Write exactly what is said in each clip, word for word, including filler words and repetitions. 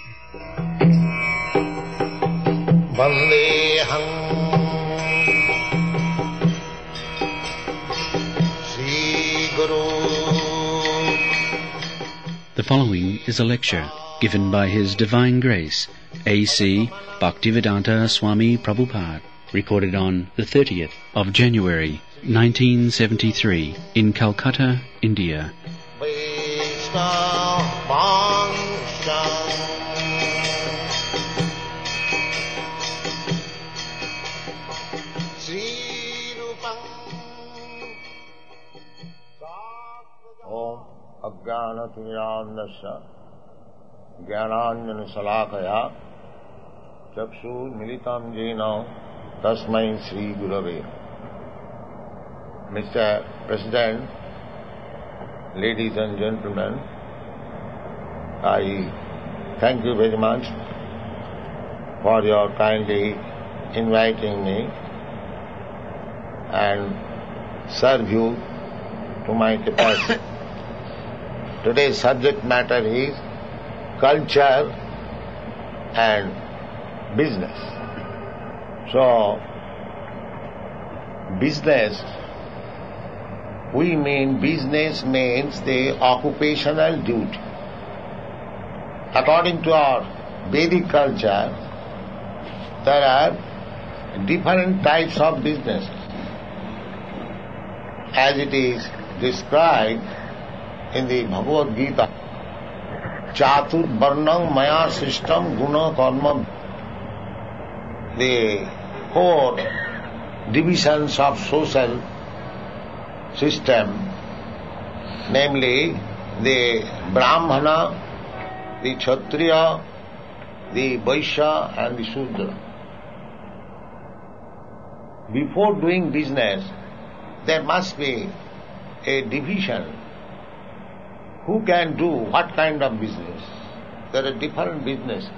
Vandeham Sri Guru. The following is a lecture given by His Divine Grace, A C Bhaktivedanta Swami Prabhupada, recorded on the thirtieth of January, nineteen seventy-three, in Calcutta, India. Om Ajnanatirandasya Jnananjana Salakaya Chakshur Militam Jena Tasmai Sri Gurave. Mister President, ladies and gentlemen, I thank you very much for your kindly inviting me and serve you to my capacity. Today's subject matter is culture and business. So, business, we mean business means the occupational duty. According to our Vedic culture, there are different types of businesses. As it is described in the Bhagavad Gita, Chatur Varnam Maya Sistam Guna Karma. The four divisions of social system, namely the Brahmana, the Kshatriya, the Vaishya and the Shudra. Before doing business, there must be a division. Who can do what kind of business? There are different businesses.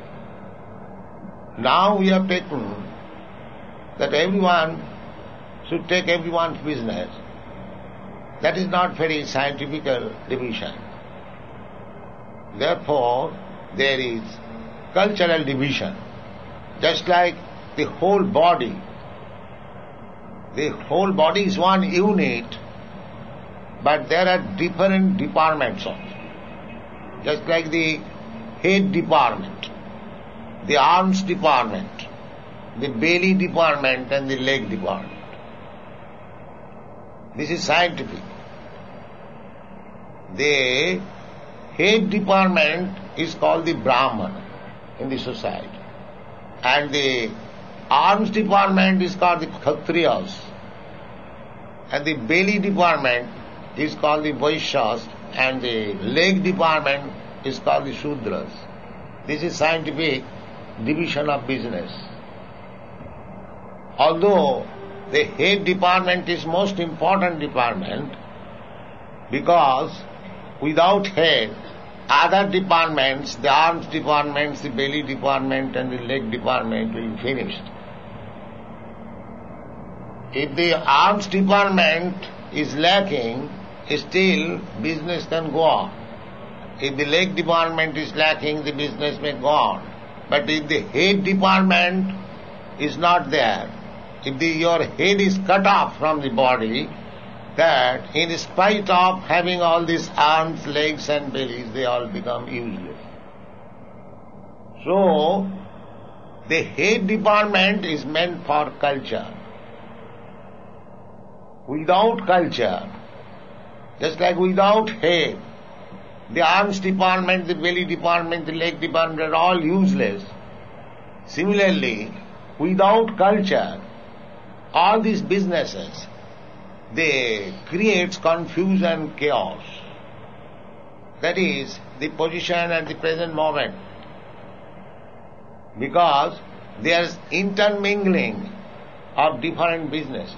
Now we have taken that everyone should take everyone's business. That is not very scientific division. Therefore, there is cultural division. Just like the whole body. The whole body is one unit, but there are different departments also. Just like the head department, the arms department, the belly department and the leg department. This is scientific. The head department is called the Brahman in the society, and the arms department is called the Kshatriyas, and the belly department is called the Vaishyas, and the leg department is called the Shudras. This is scientific division of business. Although the head department is most important department, because without head, other departments, the arms departments, the belly department and the leg department will be finished. If the arms department is lacking, still business can go on. If the leg department is lacking, the business may go on. But if the head department is not there, if the, your head is cut off from the body, that in spite of having all these arms, legs and bellies, they all become useless. So, the head department is meant for culture. Without culture, just like without head, the arms department, the belly department, the leg department are all useless. Similarly, without culture, all these businesses, they create confusion, chaos. That is the position at the present moment. Because there is intermingling of different businesses.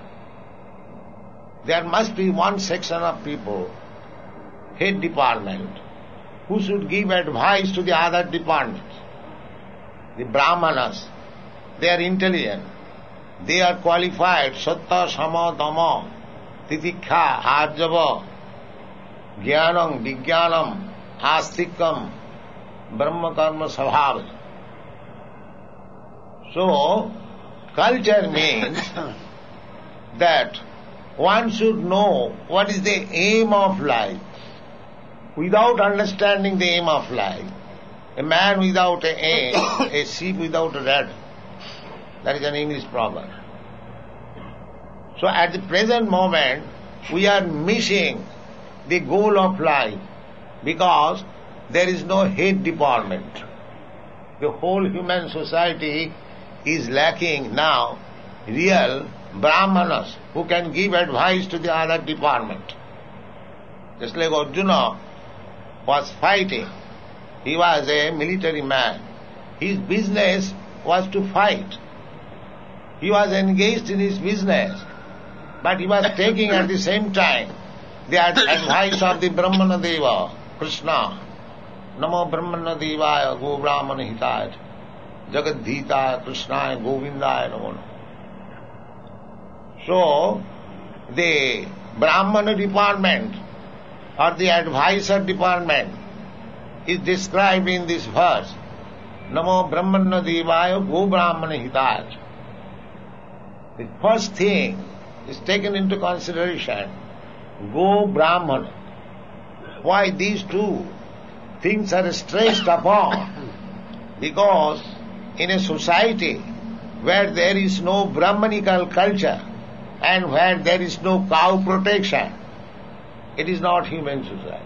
There must be one section of people, head department, who should give advice to the other departments. The Brahmanas, they are intelligent. They are qualified. Satta, Sama, Dhamma, Titikha, Arjava, Jnanam, Vijnanam, Astikam, Brahma karma svabhava. So, culture means that one should know what is the aim of life. Without understanding the aim of life, a man without an aim, a sheep without a rudder. That is an English proverb. So at the present moment, we are missing the goal of life because there is no head department. The whole human society is lacking now real brahmanas who can give advice to the other department. Just like Arjuna was fighting. He was a military man. His business was to fight. He was engaged in his business, but he was taking at the same time the advice of the Brahmana Deva, Krishna. Namo Brahmana Devaya Go Brahmana Hitaya Jagadhitaya Krishnaya Govindaya Namo. So, the Brahmana department or the advisor department is described in this verse. Namo Brahmana Devaya Go Brahmana Hitaya. The first thing is taken into consideration, Go Brahmana. Why these two things are stressed upon? Because in a society where there is no Brahmanical culture and where there is no cow protection, it is not human society.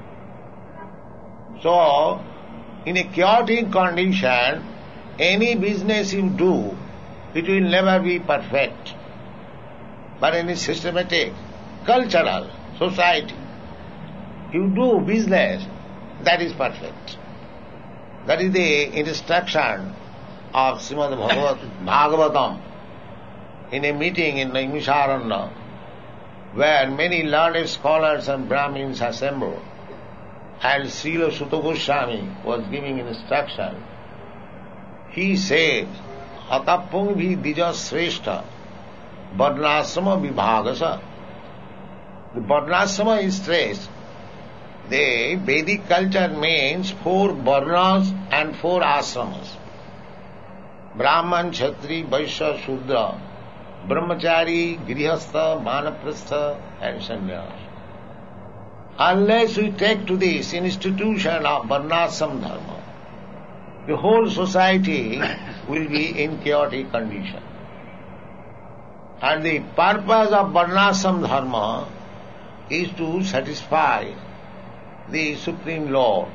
So, in a chaotic condition, any business you do, it will never be perfect. But in a systematic, cultural society, you do business, that is perfect. That is the instruction of Srimad Bhagavatam in a meeting in Naimisharanya, where many learned scholars and Brahmins assembled, and Srila Sutta Goswami was giving instruction. He said, Atapungvi dija sreshta varnasrama vibhagasa. The varnasrama is stressed. The Vedic culture means four varnas and four ashramas. Brahman, Kshatri, Vaishya, Shudra, Brahmachari, Grihastha, Vanaprastha and Sannyas. Unless we take to this institution of varnasam dharma, the whole society will be in chaotic condition. And the purpose of varnasam dharma is to satisfy the Supreme Lord.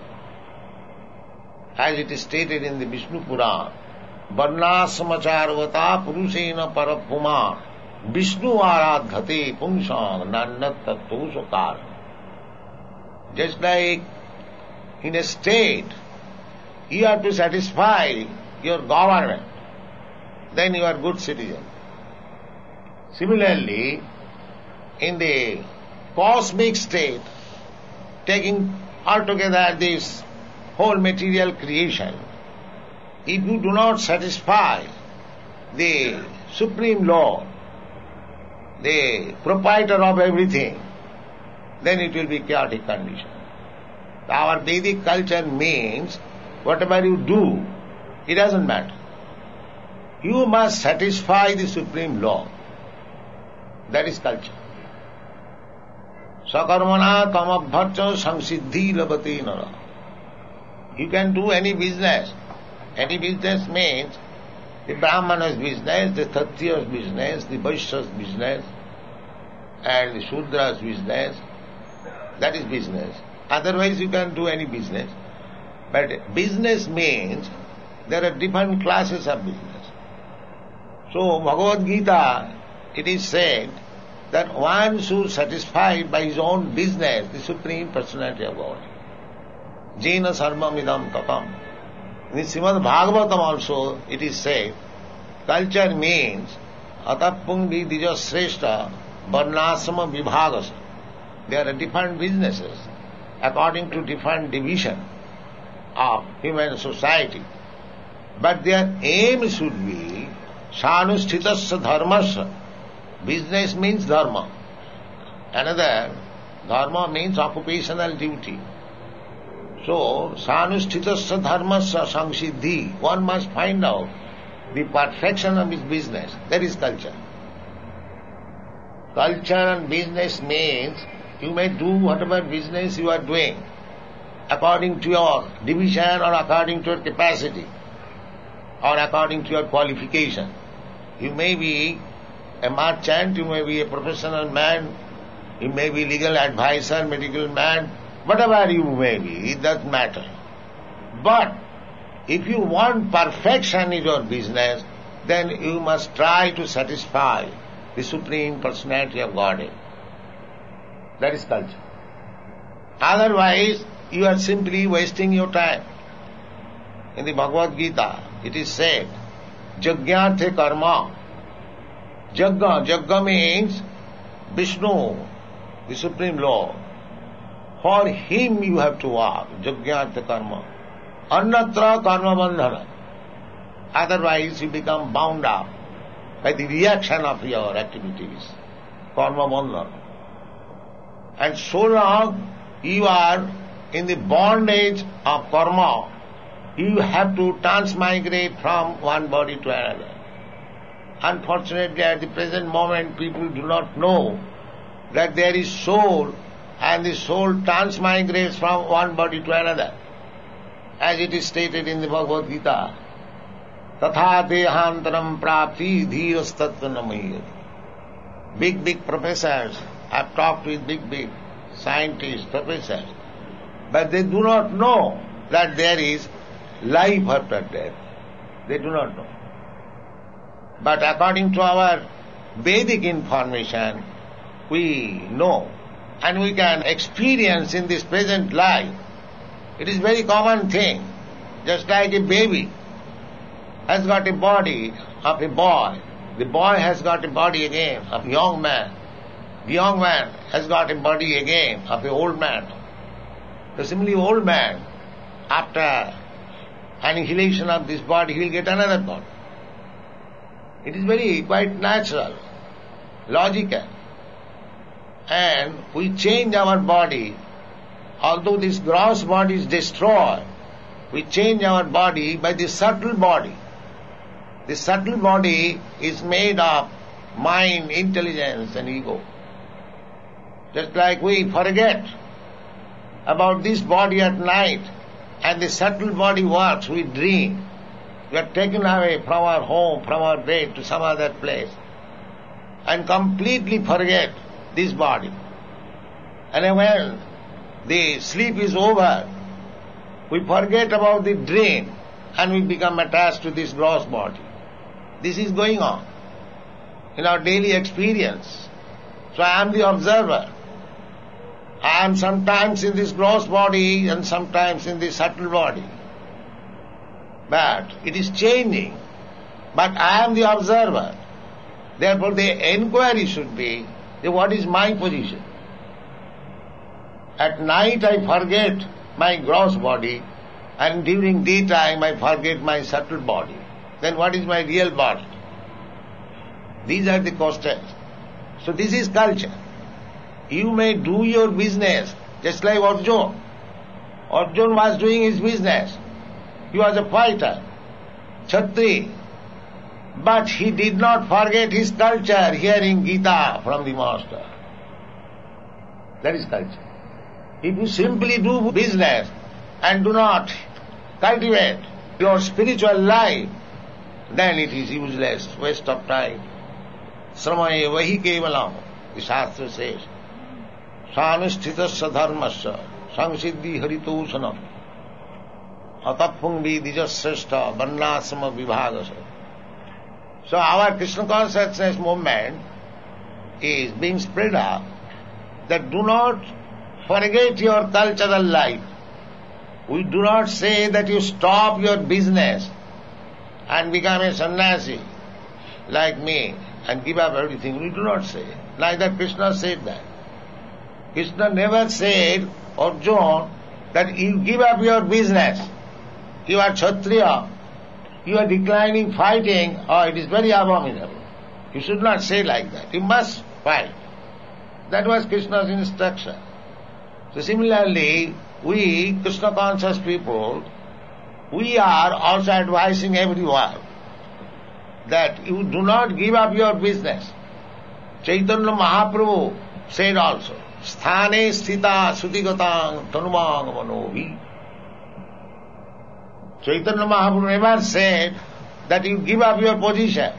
As it is stated in the Vishnu Purana, varnasamacharvata purushena parapuma Vishnu aradhate punsam nannat tattva sukara. Just like in a state, you have to satisfy your government, then you are good citizen. Similarly, in the cosmic state, taking altogether this whole material creation, if you do not satisfy the Supreme Lord, the proprietor of everything, then it will be chaotic condition. Our Vedic culture means whatever you do, it doesn't matter. You must satisfy the Supreme Law. That is culture. Sakarmana tamabharcha samsiddhi labati nara. You can do any business. Any business means the Brahmana's business, the Kshatriya's business, the Vaishya's business, and the Shudra's business. That is business. Otherwise you can do any business. But business means there are different classes of business. So Bhagavad Gita, it is said that one should satisfy by his own business the Supreme Personality of God. Jena sarvam idam tatam. In the Srimad Bhagavatam also it is said, culture means atapungvi dija sreshta varnasrama vibhagasa. There are different businesses according to different division of human society. But their aim should be sanusthitasya dharmasya. Business means dharma. Another, dharma means occupational duty. So, sanushthitasya dharmasya samsiddhi, one must find out the perfection of his business. That is culture. Culture and business means you may do whatever business you are doing according to your division or according to your capacity or according to your qualification. You may be a merchant, you may be a professional man, you may be legal advisor, medical man, whatever you may be, it doesn't matter. But if you want perfection in your business, then you must try to satisfy the Supreme Personality of Godhead. That is culture. Otherwise, you are simply wasting your time. In the Bhagavad Gita, it is said, Jagyarthe karma. Jagga, Jagga means Vishnu, the Supreme Lord. For Him you have to work, Jagyarthe karma. Annatra karma bandhana. Otherwise you become bound up by the reaction of your activities, karma bandhana. And so long you are in the bondage of karma, you have to transmigrate from one body to another. Unfortunately, at the present moment, people do not know that there is soul, and the soul transmigrates from one body to another. As it is stated in the Bhagavad Gita, Tatha dehantaram prapti dhiras tattva namayati. Big, big professors, I've talked with big, big scientists, professors, but they do not know that there is life after death. They do not know. But according to our Vedic information, we know and we can experience in this present life. It is a very common thing. Just like a baby has got a body of a boy. The boy has got a body again of a young man. The young man has got a body again of an old man. The similarly old man, after annihilation of this body, he will get another body. It is very quite natural, logical. And we change our body. Although this gross body is destroyed, we change our body by the subtle body. The subtle body is made of mind, intelligence and ego. Just like we forget about this body at night and the subtle body works, we dream. We are taken away from our home, from our bed to some other place and completely forget this body. And when the sleep is over, we forget about the dream and we become attached to this gross body. This is going on in our daily experience. So I am the observer. I am sometimes in this gross body and sometimes in this subtle body. But it is changing. But I am the observer. Therefore the inquiry should be, what is my position? At night I forget my gross body and during daytime I forget my subtle body. Then what is my real body? These are the questions. So this is culture. You may do your business just like Arjuna. Arjuna was doing his business. He was a fighter, Kshatriya. But he did not forget his culture, hearing Gita from the master. That is culture. If you simply do business and do not cultivate your spiritual life, then it is useless, waste of time. Sramaye vahi kevalam, the Shastra says. Sanusthitasya dharmasya, samsiddhi haritosanam, atapung vidijasreshta, varnasama vibhagasa. So our Krishna consciousness movement is being spread out that do not forget your cultural life. We do not say that you stop your business and become a sannyasi like me and give up everything. We do not say. Neither Krishna said that. Krishna never said, Arjuna, that you give up your business. You are Kshatriya. You are declining fighting. Oh, it is very abominable. You should not say like that. You must fight. That was Krishna's instruction. So similarly, we Krishna conscious people, we are also advising everyone that you do not give up your business. Chaitanya Mahaprabhu said also, Sthane sthita sudigatang tanumang manohi. Chaitanya Mahaprabhu never said that you give up your position.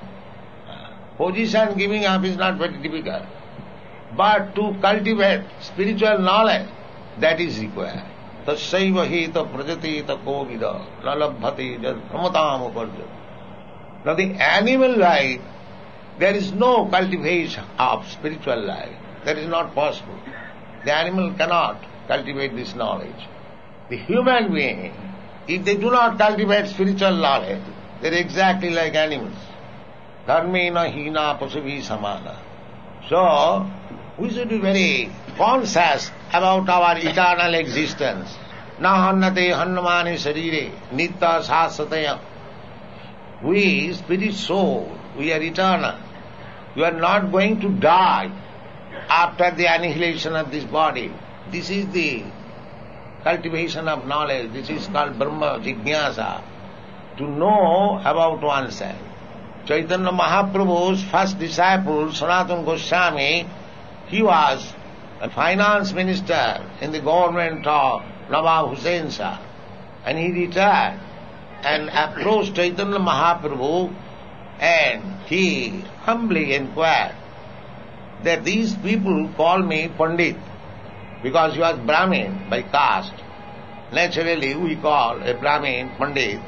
Position giving up is not very difficult. But to cultivate spiritual knowledge, that is required. Tassaiva hita prajati ta kovida nalabhati jad pramatam uparjat. Now the animal life, there is no cultivation of spiritual life. That is not possible. The animal cannot cultivate this knowledge. The human being, if they do not cultivate spiritual knowledge, they are exactly like animals. Dharmena hina pasuvi samana. So, we should be very conscious about our eternal existence. Na hannate hannamani sarire nitta sasataya. We, spirit soul, we are eternal. You are not going to die after the annihilation of this body. This is the cultivation of knowledge. This is called Brahma Jignasa. To know about oneself. Chaitanya Mahaprabhu's first disciple, Sanatana Goswami, he was a finance minister in the government of Nawab Hussain Shah. And he retired and approached Chaitanya Mahaprabhu, and he humbly inquired that these people call me Pandit because he was Brahmin by caste. Naturally we call a Brahmin Pandit.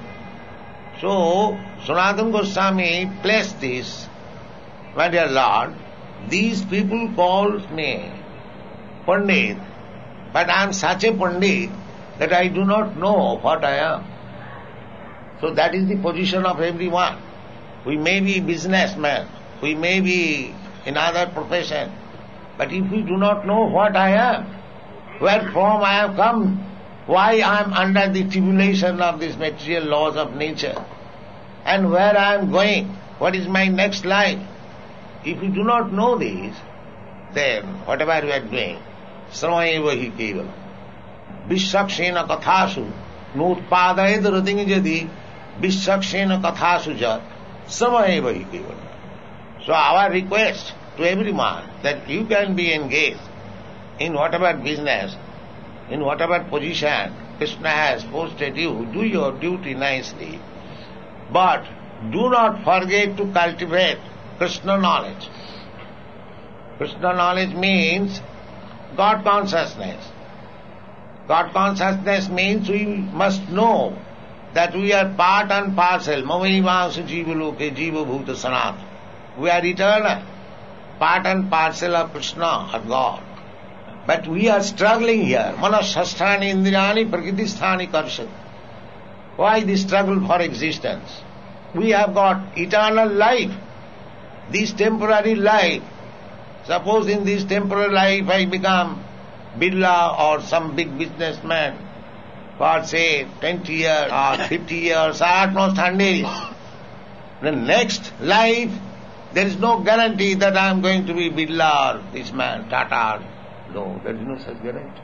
So Sanatana Goswami placed this, my dear Lord, these people call me Pandit, but I am such a Pandit that I do not know what I am. So that is the position of everyone. We may be businessmen, we may be in other profession, but if we do not know what I am, where from I have come, why I am under the tribulation of these material laws of nature, and where I am going, what is my next life, if we do not know this, then whatever we are doing, sramaeva hi kevalam. Vishakshena kathasu nutpadayed rating jadi vishakshena kathasu jat sramaeva hi kevalam. So our request to everyone that you can be engaged in whatever business, in whatever position Krishna has posted you, do your duty nicely. But do not forget to cultivate Krishna knowledge. Krishna knowledge means God consciousness. God consciousness means we must know that we are part and parcel. Mamaivasu jiva loke jiva bhuta sanat. We are eternal, part and parcel of Krishna or God. But we are struggling here. Manasasthani indirani prakritisthani karshati. Why the struggle for existence? We have got eternal life. This temporary life, suppose in this temporary life I become Birla or some big businessman for say twenty years or fifty years or at most one hundred years. The next life, there is no guarantee that I am going to be Birla or this man, Tata. No, there is no such guarantee.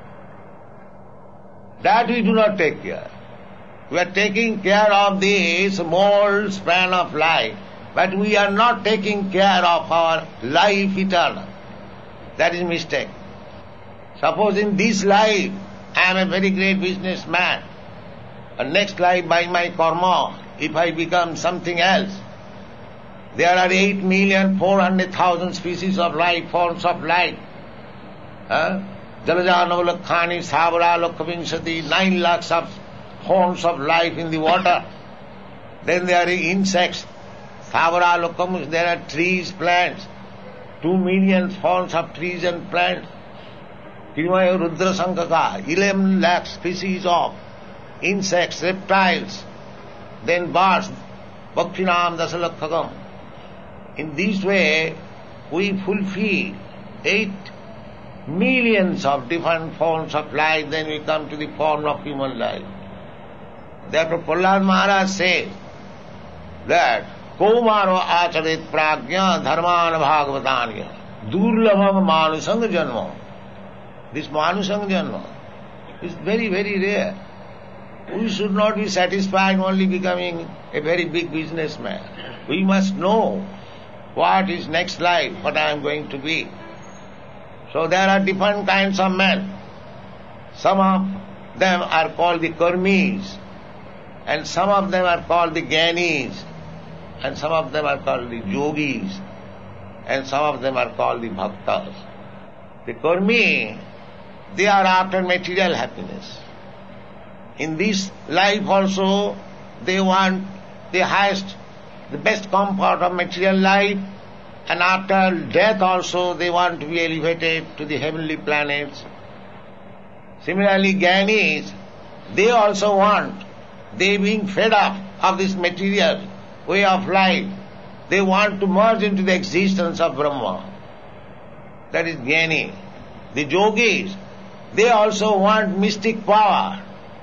That we do not take care. We are taking care of this small span of life, but we are not taking care of our life eternal. That is mistake. Suppose in this life I am a very great businessman, and next life by my karma, if I become something else, there are eight million four hundred thousand species of life, forms of life. Huh? Jalaja Navalakhani, Savara, Lokhavinshati, nine lakhs of forms of life in the water. Then there are insects, Savara, Lokham, there are trees, plants, two million forms of trees and plants. Kirmaya Rudra Sankaka, eleven lakh species of insects, reptiles, then birds, Bhakshinam Dasalakhagam. In this way, we fulfill eight millions of different forms of life, then we come to the form of human life. Therefore, Prahlad Maharaj says that Komaro acharit prajna dharman bhagavatanya durlabham manusang janma. This manusang janma, It's very, very rare. We should not be satisfied only becoming a very big businessman. We must know what is next life, what I am going to be. So there are different kinds of men. Some of them are called the karmis, and some of them are called the gyanis, and some of them are called the yogis, and some of them are called the bhaktas. The karmi, they are after material happiness. In this life also, they want the highest, the best comfort of material life, and after death also they want to be elevated to the heavenly planets. Similarly, Gyanis, they also want, they being fed up of this material way of life, they want to merge into the existence of Brahma. That is Jnani. The yogis, they also want mystic power.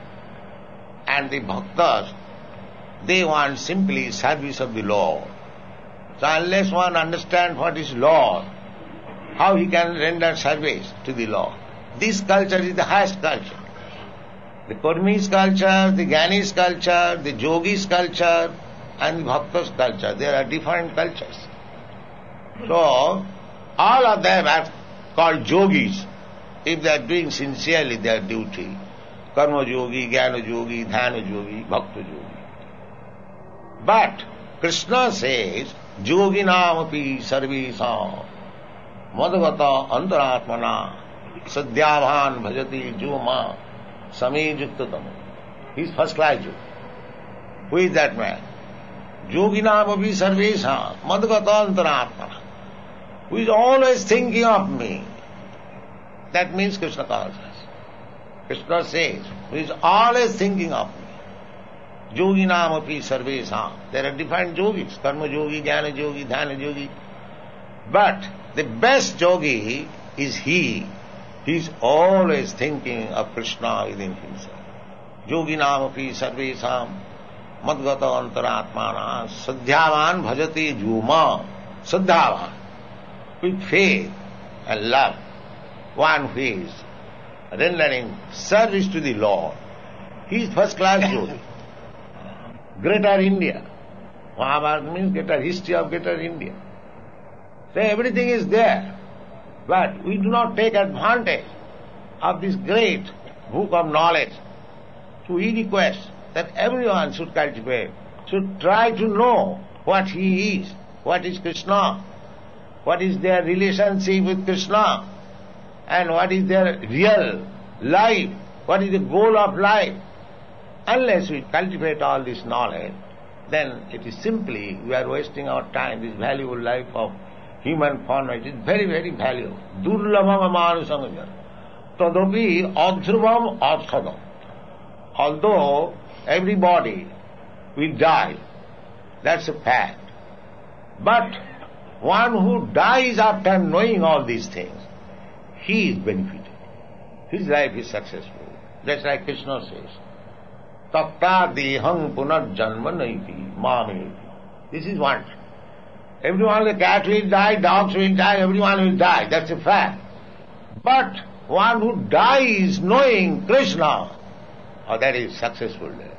And the bhaktas, they want simply service of the Lord. So unless one understands what is Lord, how he can render service to the Lord? This culture is the highest culture. The Kurmis culture, the Jnanis culture, the Yogis culture, and the Bhaktas culture. There are different cultures. So, all of them are called yogis if they are doing sincerely their duty. Karma yogi, Jnana yogi, Dhyana yogi, Bhakta yogi. But Krishna says, yoginam api sarvesam madhvata antaratmana sadhyabhan bhajati juma same yuktatam. He is first class yogi. Who is that man? Yoginam api sarvesam madhvata antaratmana. Who is always thinking of me. That means Krishna calls us. Krishna says, who is always thinking of me. Yoginam api sarvesam. There are different yogis, karma yogi, jnana yogi, dhyana yogi. But the best yogi is he. He is always thinking of Krishna within himself. Yoginam api sarvesam madgata antaratmana sadhyavan bhajati juma. Sadhyavan. With faith and love. One who is rendering service to the Lord. He is first class yogi. Greater India. Mahabharata means greater history of greater India. So everything is there. But we do not take advantage of this great book of knowledge. So we request that everyone should cultivate, should try to know what he is, what is Krishna, what is their relationship with Krishna, and what is their real life, what is the goal of life. Unless we cultivate all this knowledge, then it is simply we are wasting our time, this valuable life of human form. It is very, very valuable. Durlabham amanusangam tadapi adhrubam adhadam. Although everybody will die, that's a fact. But one who dies after knowing all these things, he is benefited. His life is successful. That's like Krishna says, Takta deham punarjanma naiti mameti. This is one. Everyone, the cat will die, dogs will die, everyone will die. That's a fact. But one who dies knowing Krishna, oh, that is successful there.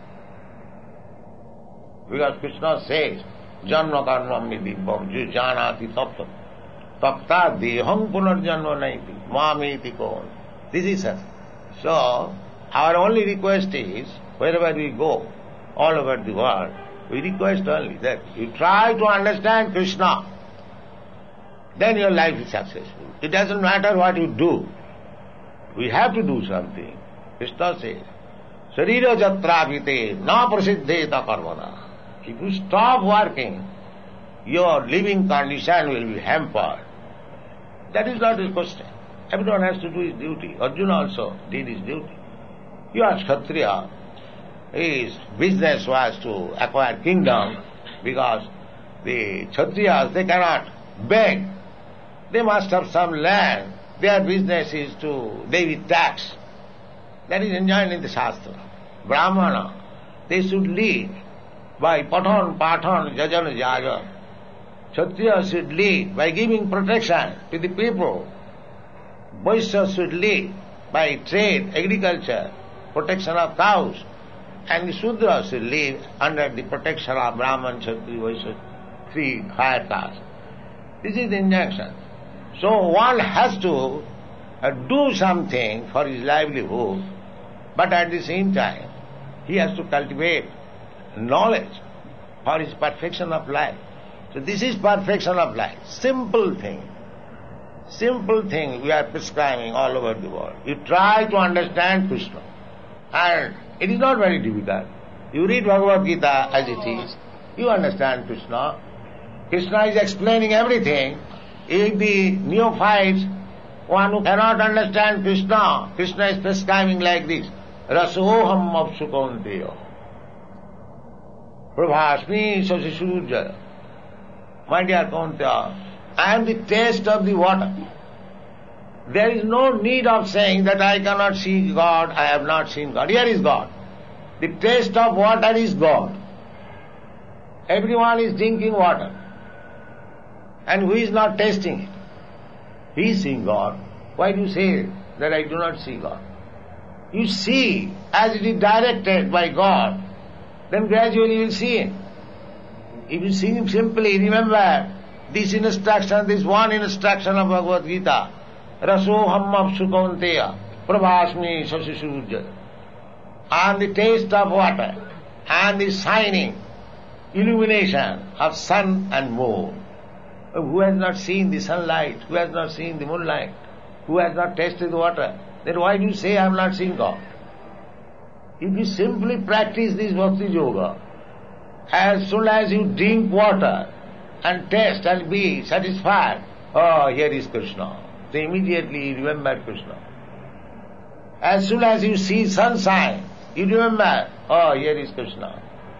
Because Krishna says, Janma karmam nidibham janati taptam. Takta deham punarjanma naiti mameti kon. This is us. So, our only request is, wherever we go, all over the world, we request only that you try to understand Krishna. Then your life is successful. It doesn't matter what you do. We have to do something. Krishna says, Sarira jatrapite na prasiddheta karmana. If you stop working, your living condition will be hampered. That is not the question. Everyone has to do his duty. Arjuna also did his duty. He was Kshatriya. His business was to acquire kingdom because the Kshatriyas, they cannot beg. They must have some land. Their business is to levy tax. That is enjoined in the Shastra. Brahmana, they should lead by patan, patan, jajan, jajan. Kshatriyas should lead by giving protection to the people. Vaishyas should lead by trade, agriculture, protection of cows, and the Sudras will live under the protection of Brahman, Kshatriya, Vaishya, three higher castes. This is the injunction. So one has to uh, do something for his livelihood, but at the same time he has to cultivate knowledge for his perfection of life. So this is perfection of life. Simple thing. Simple thing we are prescribing all over the world. You try to understand Krishna. And it is not very difficult. You read Bhagavad Gita as it is, you understand Krishna. Krishna is explaining everything. If the neophytes, one who cannot understand Krishna, Krishna is prescribing like this, Rasoham apsu kaunteya, Prabhasmi sasisurja. My dear Kaunteya, I am the taste of the water. There is no need of saying that I cannot see God, I have not seen God. Here is God. The taste of water is God. Everyone is drinking water. And who is not tasting it? He is seeing God. Why do you say that I do not see God? You see, as it is directed by God, then gradually you will see Him. If you see Him simply, remember this instruction, this one instruction of Bhagavad Gita, Rasoham apsu kaunteya, Prabhasmi sasisurja. And the taste of water, and the shining illumination of sun and moon. Who has not seen the sunlight? Who has not seen the moonlight? Who has not tasted the water? Then why do you say I have not seen God? If you simply practice this Bhakti Yoga, as soon as you drink water and taste and be satisfied, oh, here is Krishna. So immediately you remember Krishna. As soon as you see sunshine, you remember, oh, here is Krishna.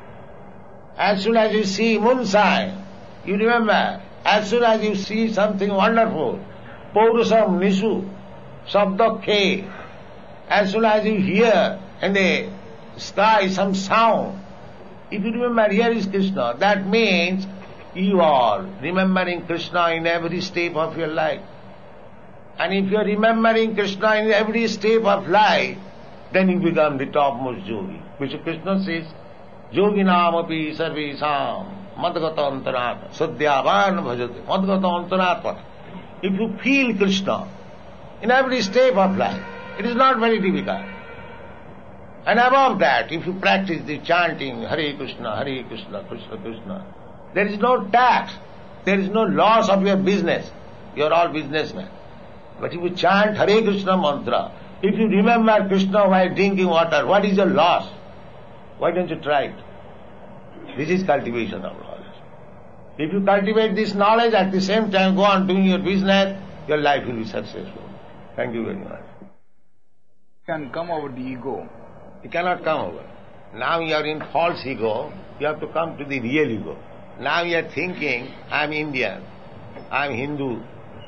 As soon as you see moonshine, you remember. As soon as you see something wonderful, Paurusam Nisu, Sabdakhe, as soon as you hear in the sky some sound, if you remember here is Krishna, that means you are remembering Krishna in every step of your life. And if you are remembering Krishna in every step of life, then you become the topmost yogi. Which Krishna says, Yoginam api sarvesam madgata antaratma sadhyavan bhajate madgata antaratma. If you feel Krishna in every step of life, it is not very difficult. And above that, if you practice the chanting Hare Krishna, Hare Krishna, Krishna Krishna, there is no tax, there is no loss of your business. You are all businessmen. But if you chant Hare Krishna mantra, if you remember Krishna while drinking water, what is your loss? Why don't you try it? This is cultivation of knowledge. If you cultivate this knowledge, at the same time go on doing your business, your life will be successful. Thank you very much. Can come over the ego. You cannot come over. Now you are in false ego, you have to come to the real ego. Now you are thinking, I am Indian, I am Hindu,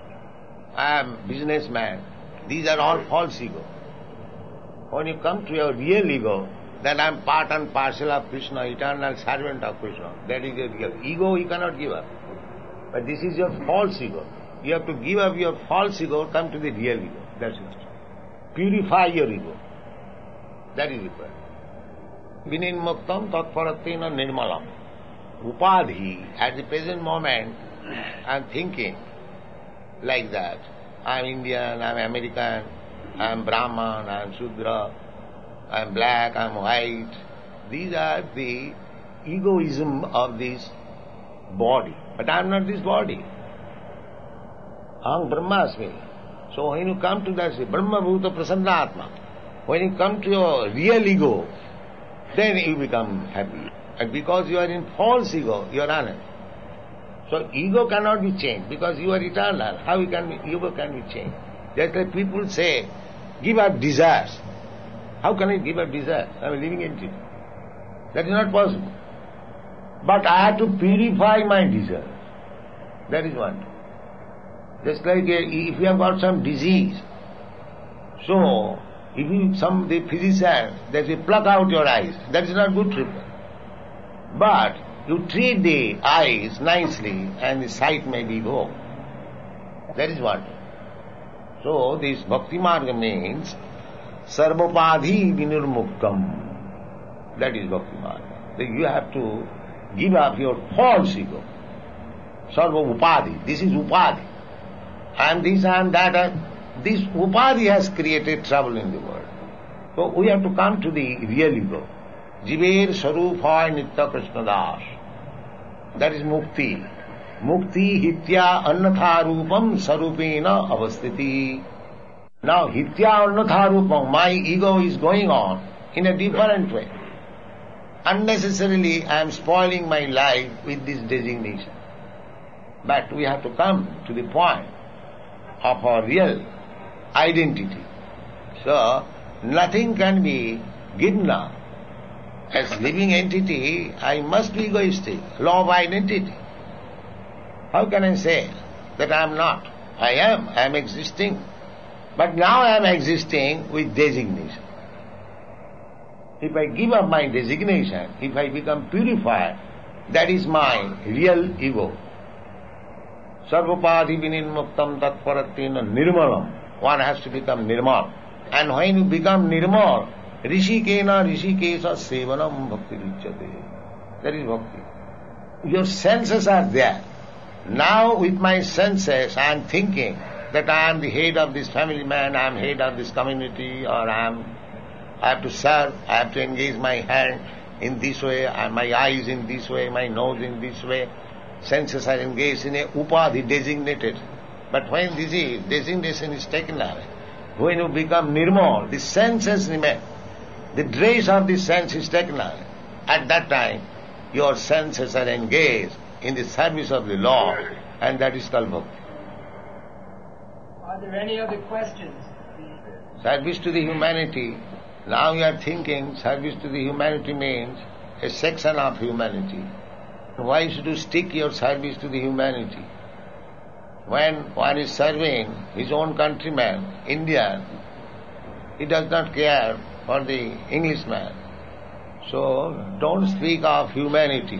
I am businessman. These are all false ego. When you come to your real ego, then I am part and parcel of Krishna, eternal servant of Krishna. That is your real ego, you cannot give up. But this is your false ego. You have to give up your false ego, come to the real ego. That's it. Purify your ego. That is required. Vinimuktam tatparatena nirmalam. Upadhi, at the present moment, I am thinking like that. I am Indian, I am American, I am Brahman, I am Shudra, I am black, I am white. These are the egoism of this body. But I am not this body. Aham Brahmasmi. So when you come to that, Brahma Bhuta Prasanna Atma, when you come to your real ego, then you become happy. And because you are in false ego, you are unhappy. So ego cannot be changed because you are eternal. How you can be, ego can be changed? Just like people say, give up desires. How can I give up desires? I am a living entity. That is not possible. But I have to purify my desires. That is one. Just like if you have got some disease, so if you, some the physician, they say pluck out your eyes. That is not good treatment. But you treat the eyes nicely and the sight may be go. That is what. So this Bhakti Marga means Sarvopadhi Vinirmuktam. That is Bhakti Marga. That you have to give up your false ego. Sarva Upadhi. This is Upadhi. I am this, I am that. I am. This Upadhi has created trouble in the world. So we have to come to the real ego. Jiver Sarupa Nitya Krishna Das. That is Mukti. Mukti Hitya Annatha Rupam Sarupena Avastiti. Now Hitya Annatha Rupam, my ego is going on in a different way. Unnecessarily I am spoiling my life with this designation. But we have to come to the point of our real identity. So nothing can be given up. As living entity, I must be egoistic, law of identity. How can I say that I am not? I am, I am existing. But now I am existing with designation. If I give up my designation, if I become purified, that is my real ego. Sarvopadhi vinirmuktam tatparatina nirmalam. One has to become nirmal. And when you become nirmal, Rishikena Rishikesa Sevanam Bhakti Richyate. That is bhakti. Your senses are there. Now with my senses I am thinking that I am the head of this family man, I am head of this community, or I am I have to serve, I have to engage my hand in this way, and my eyes in this way, my nose in this way. Senses are engaged in a upadhi designated. But when this is, designation is taken away, when you become nirmal, the senses remain. The dress of the sense is taken away. At that time, your senses are engaged in the service of the Lord, and that is called bhakti. Are there any other questions? Service to the humanity. Now you are thinking service to the humanity means a section of humanity. Why should you stick your service to the humanity? When one is serving his own countryman, Indian, he does not care for the Englishman. So don't speak of humanity.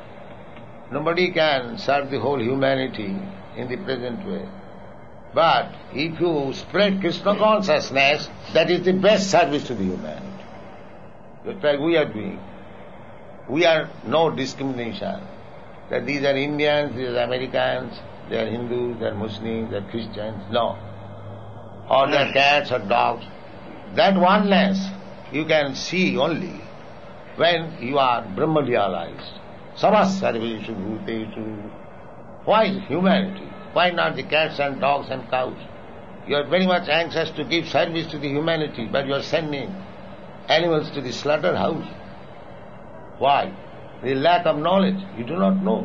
Nobody can serve the whole humanity in the present way. But if you spread Krishna consciousness, that is the best service to the humanity. Just like we are doing. We are no discrimination. That these are Indians, these are Americans, they are Hindus, they are Muslims, they are Christians. No. Or they are cats or dogs. That oneness you can see only when you are Brahma realized. Samas sarveshu bhuteshu. Why humanity? Why not the cats and dogs and cows? You are very much anxious to give service to the humanity, but you are sending animals to the slaughterhouse. Why? The lack of knowledge. You do not know.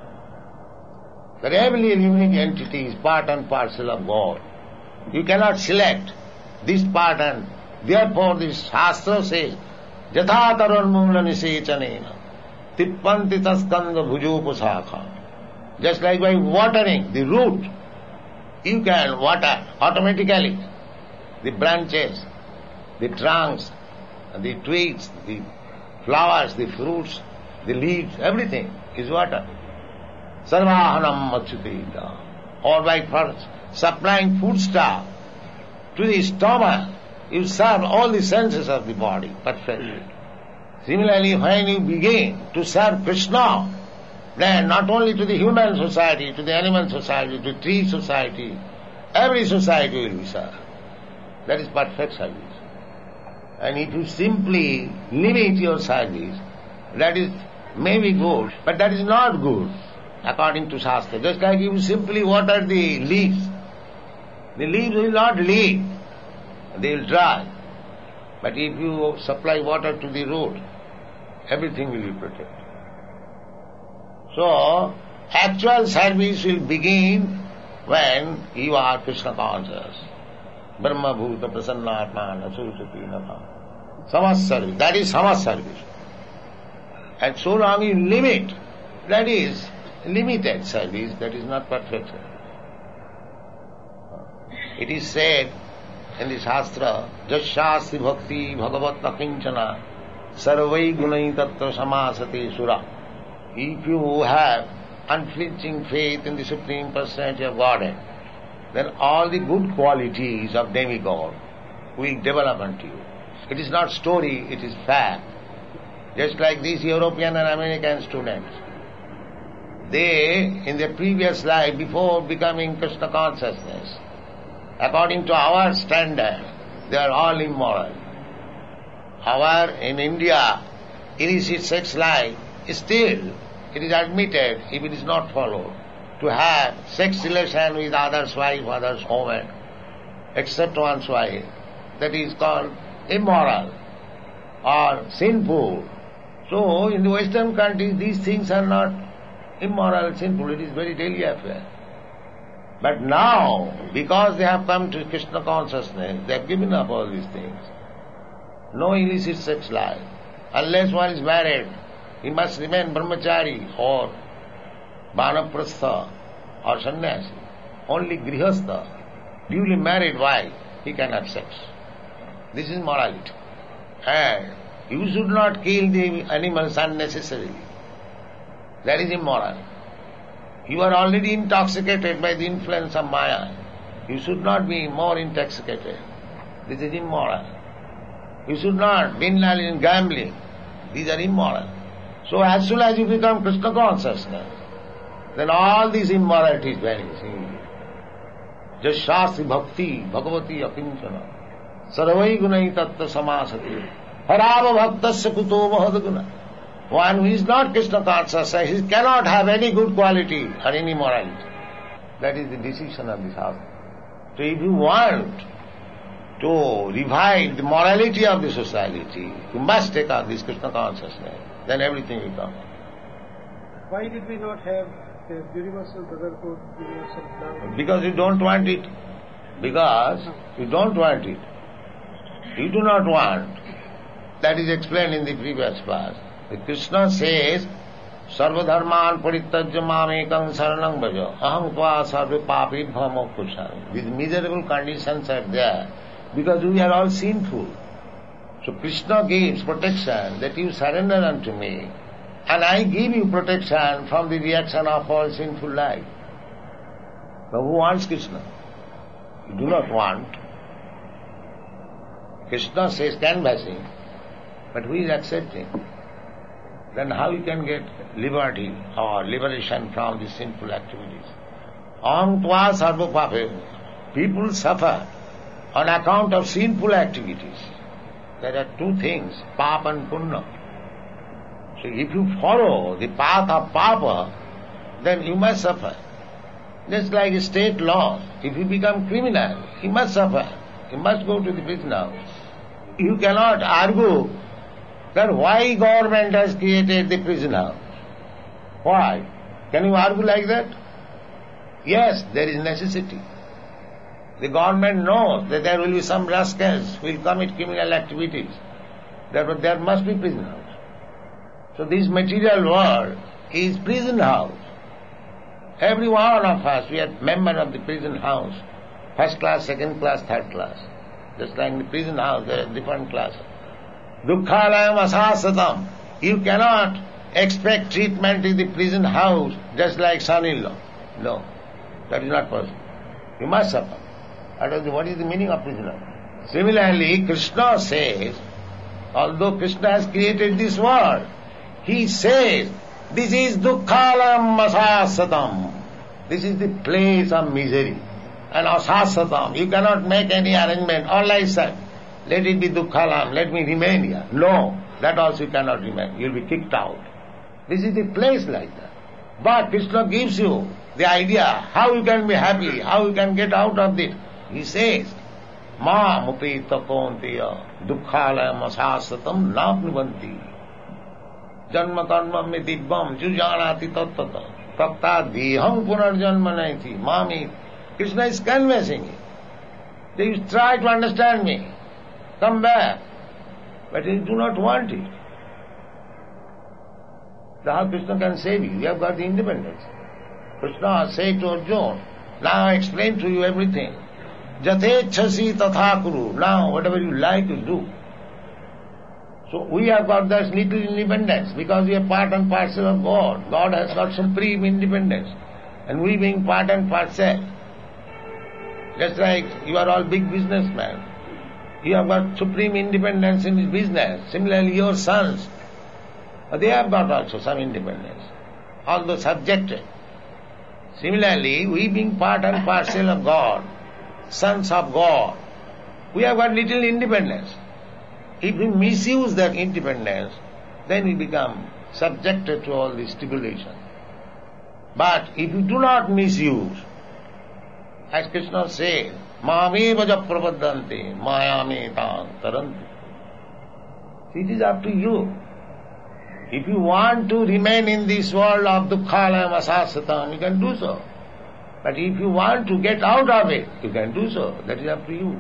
That every living entity is part and parcel of God. You cannot select this part, and therefore this Shastra says, Jatha taranmula nisechanena tippanti taskanda bhujopasakha. Just like by watering the root, you can water automatically the branches, the trunks, the twigs, the flowers, the fruits, the leaves, everything is water. Sarvahanam machyuteta. Or by first supplying foodstuff to the stomach, you serve all the senses of the body perfectly. Similarly, when you begin to serve Krishna, then not only to the human society, to the animal society, to tree society, every society will be served. That is perfect service. And if you simply limit your service, that is maybe good, but that is not good according to Shastra. Just like if you simply water the leaves, the leaves will not leave, they will dry. But if you supply water to the root, everything will be protected. So, actual service will begin when you are Krishna conscious. Brahma bhuta prasanna atmana surusati nama. Samas service. That is samas service. And so long you limit, that is limited service, that is not perfect service. It is said in the Shastra, Jasyasti bhakti bhagavat nakinchana sarvai gunai tatra samasate sura. If you have unflinching faith in the Supreme Personality of Godhead, then all the good qualities of demigod will develop unto you. It is not story, it is fact. Just like these European and American students. They, in their previous life, before becoming Krishna consciousness, according to our standard, they are all immoral. Our, in India, illicit sex life, still, it is admitted, if it is not followed, to have sex relation with others' wife, others' woman, except one's wife. That is called immoral or sinful. So, in the Western countries, these things are not immoral, sinful. It is very daily affair. But now, because they have come to Krishna consciousness, they have given up all these things. No illicit sex life. Unless one is married, he must remain brahmachari or vanaprastha or sannyasi. Only grihastha, duly married wife, he can have sex. This is morality. And you should not kill the animals unnecessarily. That is immoral. You are already intoxicated by the influence of Maya. You should not be more intoxicated. This is immoral. You should not be in gambling. These are immoral. So as soon as you become Krishna consciousness, then all these immoralities vanish. Just Shastri Bhakti, Bhagavati Akinchana, Sarvai Gunai Tattva Samasati, Harava Bhaktasya Kuto Mahadaguna. One who is not Krishna conscious, he cannot have any good quality or any morality. That is the decision of this house. So if you want to revive the morality of the society, you must take up this Krishna consciousness. Then everything will come. Why did we not have the universal brotherhood, universal love? Because you don't want it. Because you don't want it. You do not want. That is explained in the previous verse. Krishna says, Sarva dharman parittajya mamekam saranam bhaja aham tva sarva papi bhamakusha. These miserable conditions are there because we are all sinful. So Krishna gives protection that you surrender unto me and I give you protection from the reaction of all sinful life. But who wants Krishna? You do not want. Krishna says canvassing, but who is accepting? Then how you can get liberty or liberation from these sinful activities? Aham tva sarva pape. People suffer on account of sinful activities. There are two things, papa and punna. So if you follow the path of papa, then you must suffer. Just like state law, if you become criminal, you must suffer. You must go to the prison house. You cannot argue that why government has created the prison house. Why? Can you argue like that? Yes, there is necessity. The government knows that there will be some rascals who will commit criminal activities. Therefore there must be prison house. So this material world is prison house. Every one of us, we are members of the prison house. First class, second class, third class. Just like in the prison house, there are different classes. Dukkhalayam asasatam. You cannot expect treatment in the prison house just like son-in-law. No, that is not possible. You must suffer. Otherwise, what is the meaning of prison house? Similarly, Krishna says, although Krishna has created this world, he says, this is dukkhalayam asasatam. This is the place of misery. And asasatam, you cannot make any arrangement. All I said, let it be dukkhalam, let me remain here. No, that also you cannot remain. You will be kicked out. This is the place like that. But Krishna gives you the idea how you can be happy, how you can get out of this. He says, Ma mupita kontiya dukkhalayam asasatam napnivanti janma karma me dibbam jujanati tattata tapta diham punarjanma naiti mami. Krishna is convincing you. They try to understand me. Come back. But you do not want it. So how Krishna can save you? You have got the independence. Krishna said to Arjuna, now I explain to you everything. Jatechasi tatha kuru. Now whatever you like you do. So we have got this little independence because we are part and parcel of God. God has got supreme independence. And we being part and parcel. Just like you are all big businessmen. You have got supreme independence in business. Similarly, your sons, they have got also some independence, although subjected. Similarly, we being part and parcel of God, sons of God, we have got little independence. If we misuse that independence, then we become subjected to all this tribulation. But if you do not misuse, as Krishna says, Mameva ja prabhaddante, mayame tan taranti. It is up to you. If you want to remain in this world of dukkhalayam asasatam, you can do so. But if you want to get out of it, you can do so. That is up to you.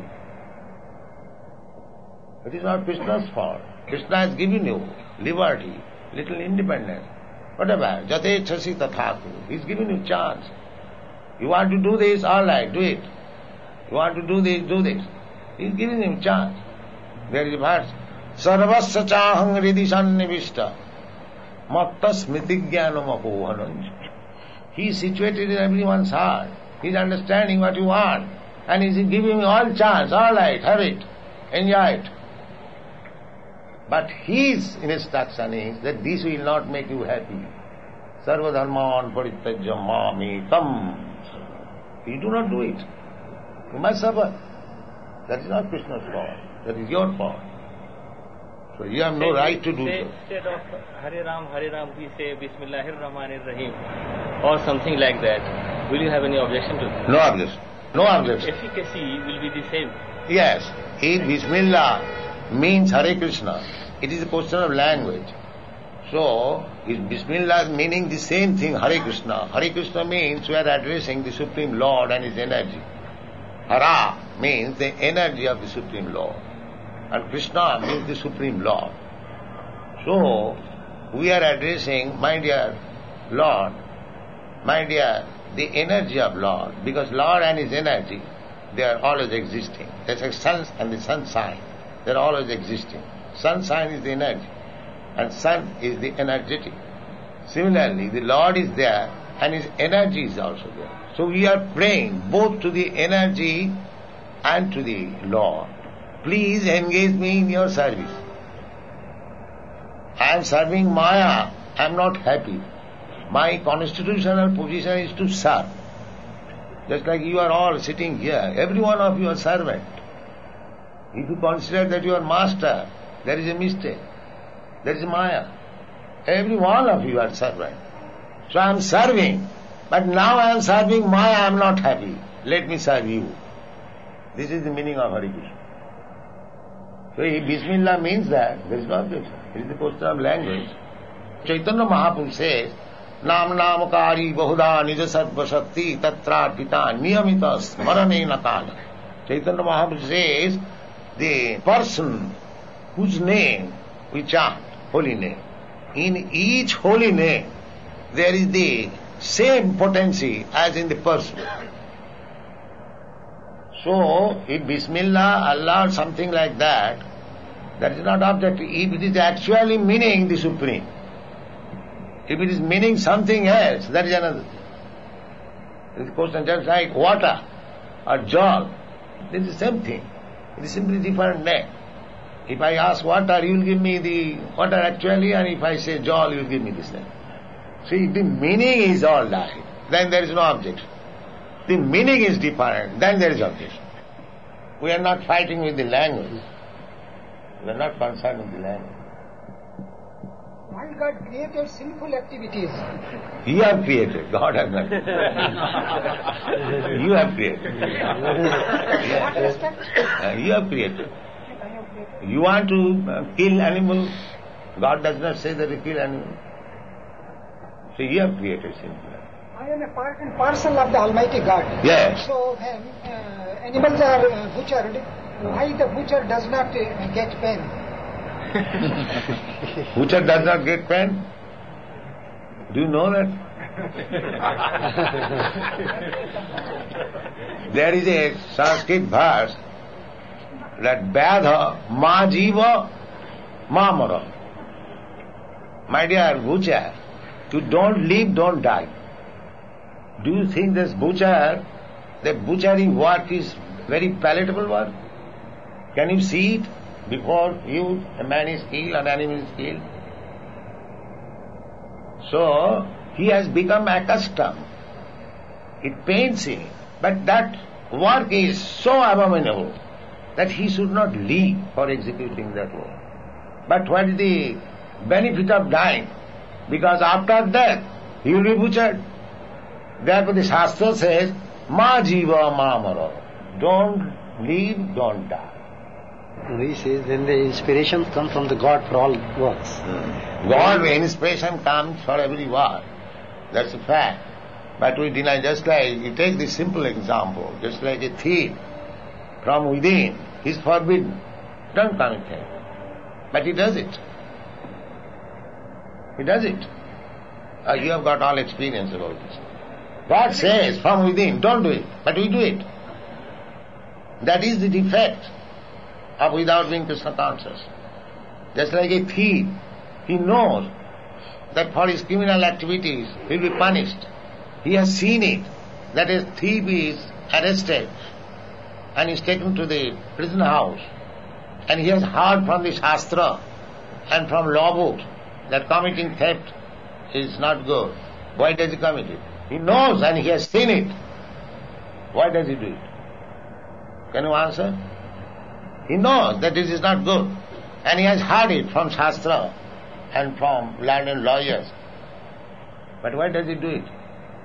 It is not Krishna's fault. Krishna has given you liberty, little independence. Whatever, jate chasi tathatu. He is giving you chance. You want to do this, all right, do it. You want to do this, do this. He is giving you chance. There is a verse. Sarvasya chahang hridi sannivishta matta smriti jnanam apohananj. He is situated in everyone's heart. He is understanding what you want. And he is giving you all chance, all right, have it, enjoy it. But his instruction is that this will not make you happy. Sarva dharman parityajya mami tam. You do not do it. You must suffer. That is not Krishna's fault. That is your fault. So you have no say, right to do say, so. Instead of Hare Ram, Hare Ram, we say Bismillahir Rahmanir Rahim or something like that. Will you have any objection to that? No objection. No objection. Efficacy will be the same. Yes. If Bismillah means Hare Krishna, it is a question of language. So, is Bismillah meaning the same thing, Hare Krishna? Hare Krishna means we are addressing the Supreme Lord and His energy. Hara means the energy of the Supreme Lord. And Krishna means the Supreme Lord. So, we are addressing, my dear Lord, my dear, the energy of Lord. Because Lord and His energy, they are always existing. That's like sun and the sunshine. They are always existing. Sunshine is the energy. And sun is the energetic. Similarly, the Lord is there and His energy is also there. So we are praying both to the energy and to the Lord. Please engage me in your service. I am serving Maya. I am not happy. My constitutional position is to serve. Just like you are all sitting here, every one of you are servant. If you consider that you are master, there is a mistake. There is Maya. Every one of you are servant. So I am serving. But now I am serving Maya, I am not happy. Let me serve you. This is the meaning of Hare Krishna. So if Bismillah means that, there is no objection. It is the question of language. Chaitanya Mahaprabhu says, Nam namakari bahuda nijasattva shakti tatra pita niyamita smaranena kala. Chaitanya Mahaprabhu says, the person whose name we chant, holy name, in each holy name there is the same potency as in the person. So, if Bismillah, Allah, something like that, that is not objective. If it is actually meaning the Supreme, if it is meaning something else, that is another thing. This question just like water or jal, it is the same thing. It is simply different name. If I ask water, you will give me the water actually, and if I say jal, you will give me the same. See, if the meaning is all right, then there is no objection. The meaning is different, then there is objection. We are not fighting with the language. We are not concerned with the language. Why God created sinful activities? You have created, God has not created. You have created. Yeah. You have created. You want to uh, kill animal, God does not say that you kill animal. So you have created sinful. I am a part and parcel of the Almighty God. Yes. So when uh, animals are uh, butchered, why the butcher does not uh, get pain? Butcher does not get pain? Do you know that? There is a Sanskrit verse that Vyadha ma jiva ma mara. My dear butcher, you don't live, don't die. Do you think this butcher The butchery work is very palatable work. Can you see it before you, a man is killed, an animal is killed? So, he has become accustomed. It pains him. But that work is so abominable that he should not live for executing that work. But what is the benefit of dying? Because after death, he will be butchered. Therefore the Shastra says, Ma jiva ma mara. Don't live, don't die. He says then the inspiration comes from the God for all works. Hmm. God, inspiration comes for every work. That's a fact. But we deny, just like, you take this simple example, just like a thief from within, he's forbidden. Don't commit theft. But he does it. He does it. Uh, you have got all experience about this. God says from within, don't do it, but we do it. That is the defect of without being Krishna conscious. Just like a thief, he knows that for his criminal activities he will be punished. He has seen it, that a thief is arrested and is taken to the prison house, and he has heard from the Shastra and from law books that committing theft is not good. Why does he commit it? He knows and he has seen it. Why does he do it? Can you answer? He knows that this is not good, and he has heard it from Shastra and from learned lawyers. But why does he do it?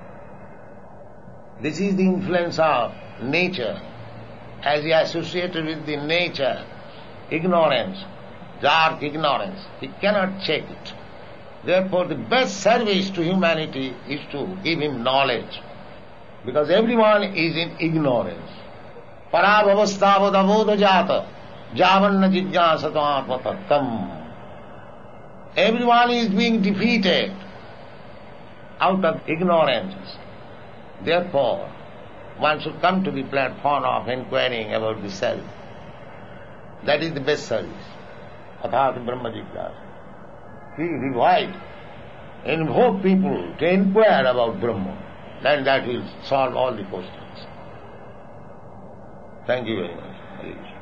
This is the influence of nature. As he associated with the nature, ignorance, dark ignorance, he cannot check it. Therefore the best service to humanity is to give him knowledge. Because everyone is in ignorance. Parabhavastavad jata javanna jijñāsatam atmatattam. Everyone is being defeated out of ignorance. Therefore, one should come to the platform of inquiring about the self. That is the best service. Athāta Brahma Jigyāsa. He revive, invoke people to inquire about Brahma. Then that will solve all the questions. Thank you very much.